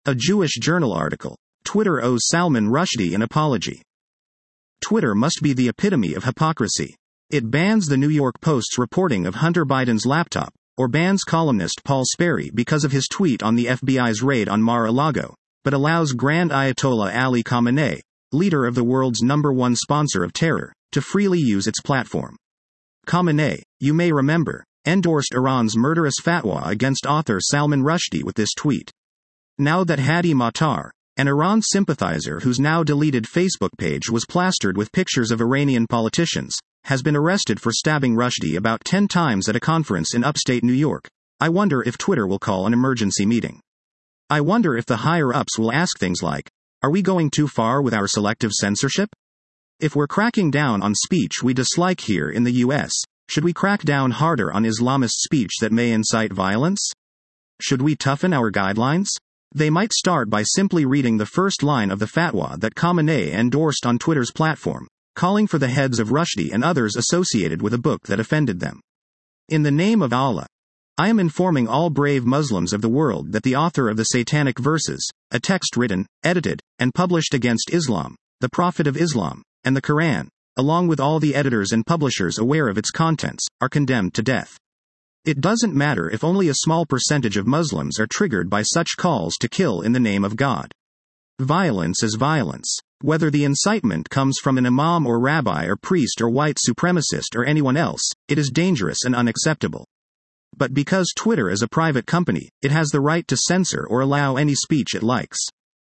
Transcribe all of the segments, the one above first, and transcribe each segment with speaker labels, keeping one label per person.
Speaker 1: A Jewish Journal article. Twitter owes Salman Rushdie an apology. Twitter must be the epitome of hypocrisy. It bans the New York Post's reporting of Hunter Biden's laptop, or bans columnist Paul Sperry because of his tweet on the FBI's raid on Mar-a-Lago, but allows Grand Ayatollah Ali Khamenei, leader of the world's #1 sponsor of terror, to freely use its platform. Khamenei, you may remember, endorsed Iran's murderous fatwa against author Salman Rushdie with this tweet. Now that Hadi Matar, an Iran sympathizer whose now deleted Facebook page was plastered with pictures of Iranian politicians, has been arrested for stabbing Rushdie about 10 times at a conference in upstate New York, I wonder if Twitter will call an emergency meeting. I wonder if the higher-ups will ask things like, are we going too far with our selective censorship? If we're cracking down on speech we dislike here in the US, should we crack down harder on Islamist speech that may incite violence? Should we toughen our guidelines? They might start by simply reading the first line of the fatwa that Khamenei endorsed on Twitter's platform, calling for the heads of Rushdie and others associated with a book that offended them. In the name of Allah, I am informing all brave Muslims of the world that the author of the Satanic Verses, a text written, edited, and published against Islam, the Prophet of Islam, and the Quran, along with all the editors and publishers aware of its contents, are condemned to death. It doesn't matter if only a small percentage of Muslims are triggered by such calls to kill in the name of God. Violence is violence. Whether the incitement comes from an imam or rabbi or priest or white supremacist or anyone else, it is dangerous and unacceptable. But because Twitter is a private company, it has the right to censor or allow any speech it likes.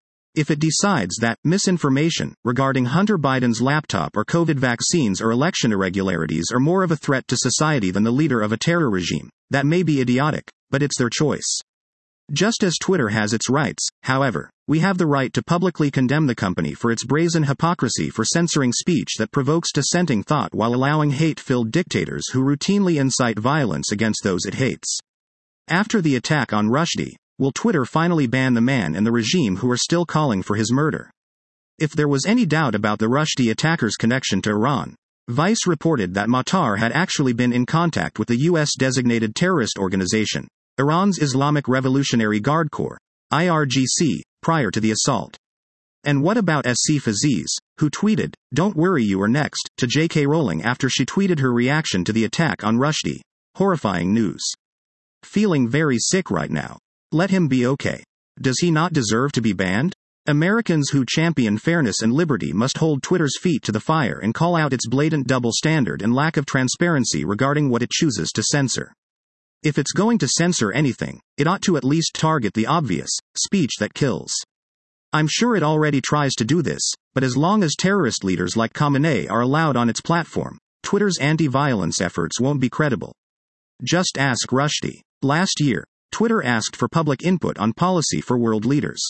Speaker 1: If it decides that misinformation regarding Hunter Biden's laptop or COVID vaccines or election irregularities are more of a threat to society than the leader of a terror regime, that may be idiotic, but it's their choice. Just as Twitter has its rights, however, we have the right to publicly condemn the company for its brazen hypocrisy for censoring speech that provokes dissenting thought while allowing hate-filled dictators who routinely incite violence against those it hates. After the attack on Rushdie, will Twitter finally ban the man and the regime who are still calling for his murder? If there was any doubt about the Rushdie attacker's connection to Iran, Vice reported that Matar had actually been in contact with the U.S.-designated terrorist organization, Iran's Islamic Revolutionary Guard Corps, IRGC, prior to the assault. And what about Asif Aziz, who tweeted, "Don't worry, you are next," to J.K. Rowling after she tweeted her reaction to the attack on Rushdie? Horrifying news. Feeling very sick right now. Let him be okay. Does he not deserve to be banned? Americans who champion fairness and liberty must hold Twitter's feet to the fire and call out its blatant double standard and lack of transparency regarding what it chooses to censor. If it's going to censor anything, it ought to at least target the obvious, speech that kills. I'm sure it already tries to do this, but as long as terrorist leaders like Khamenei are allowed on its platform, Twitter's anti-violence efforts won't be credible. Just ask Rushdie. Last year, Twitter asked for public input on policy for world leaders.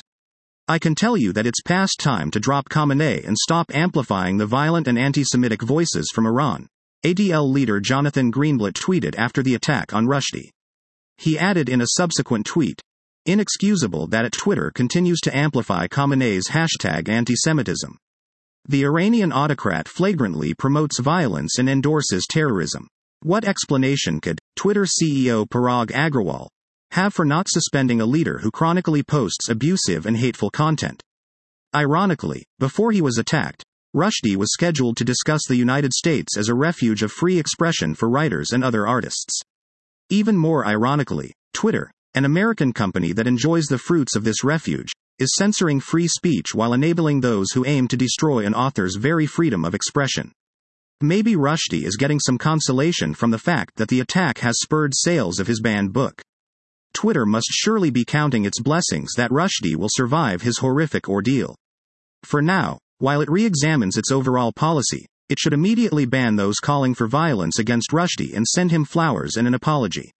Speaker 1: I can tell you that it's past time to drop Khamenei and stop amplifying the violent and anti-Semitic voices from Iran, ADL leader Jonathan Greenblatt tweeted after the attack on Rushdie. He added in a subsequent tweet, "Inexcusable that at Twitter continues to amplify Khamenei's #anti-Semitism. The Iranian autocrat flagrantly promotes violence and endorses terrorism. What explanation could Twitter CEO Parag Agrawal have for not suspending a leader who chronically posts abusive and hateful content?" Ironically, before he was attacked, Rushdie was scheduled to discuss the United States as a refuge of free expression for writers and other artists. Even more ironically, Twitter, an American company that enjoys the fruits of this refuge, is censoring free speech while enabling those who aim to destroy an author's very freedom of expression. Maybe Rushdie is getting some consolation from the fact that the attack has spurred sales of his banned book. Twitter must surely be counting its blessings that Rushdie will survive his horrific ordeal. For now, while it re-examines its overall policy, it should immediately ban those calling for violence against Rushdie and send him flowers and an apology.